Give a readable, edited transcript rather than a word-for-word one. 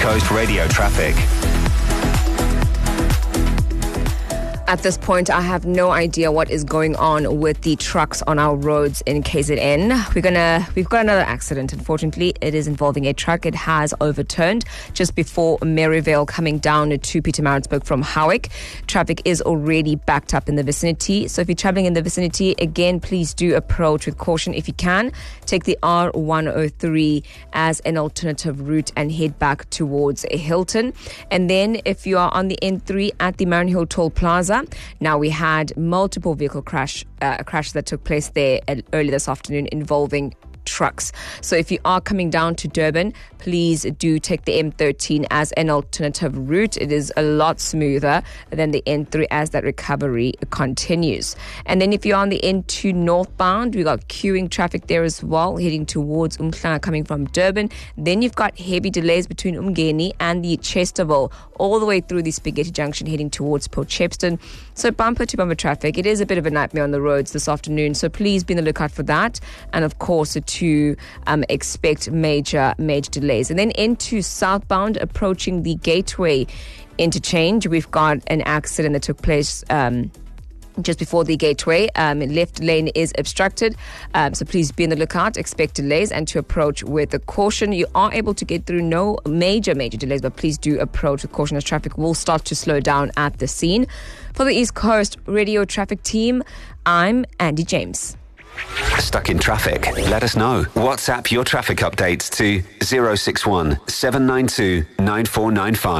Coast Radio traffic. At this point, I have no idea what is going on with the trucks on our roads in KZN. We've got another accident. Unfortunately, it is involving a truck. It has overturned just before Maryvale coming down to Pietermaritzburg from Howick. Traffic is already backed up in the vicinity. So if you're traveling in the vicinity, again, please do approach with caution. If you can, take the R103 as an alternative route and head back towards Hilton. And then if you are on the N3 at the Marion Toll Plaza, now we had multiple vehicle crash that took place there early this afternoon involving trucks. So if you are coming down to Durban, please do take the M13 as an alternative route. It is a lot smoother than the N3 as that recovery continues. And then if you're on the N2 northbound, we got queuing traffic there as well, heading towards Umhlanga coming from Durban. Then you've got heavy delays between Umgeni and the Chesterville, all the way through the Spaghetti Junction heading towards Port Shepstone. So bumper to bumper traffic. It is a bit of a nightmare on the roads this afternoon, so please be on the lookout for that. And of course, to expect major delays. And then into southbound, approaching the Gateway interchange, we've got an accident that took place just before the Gateway. Left lane is obstructed, so please be on the lookout, expect delays, and to approach with a caution. You are able to get through, no major delays, but please do approach with caution as traffic will start to slow down at the scene. For the East Coast Radio Traffic Team, I'm Andy James. Stuck in traffic? Let us know. WhatsApp your traffic updates to 061 792 9495.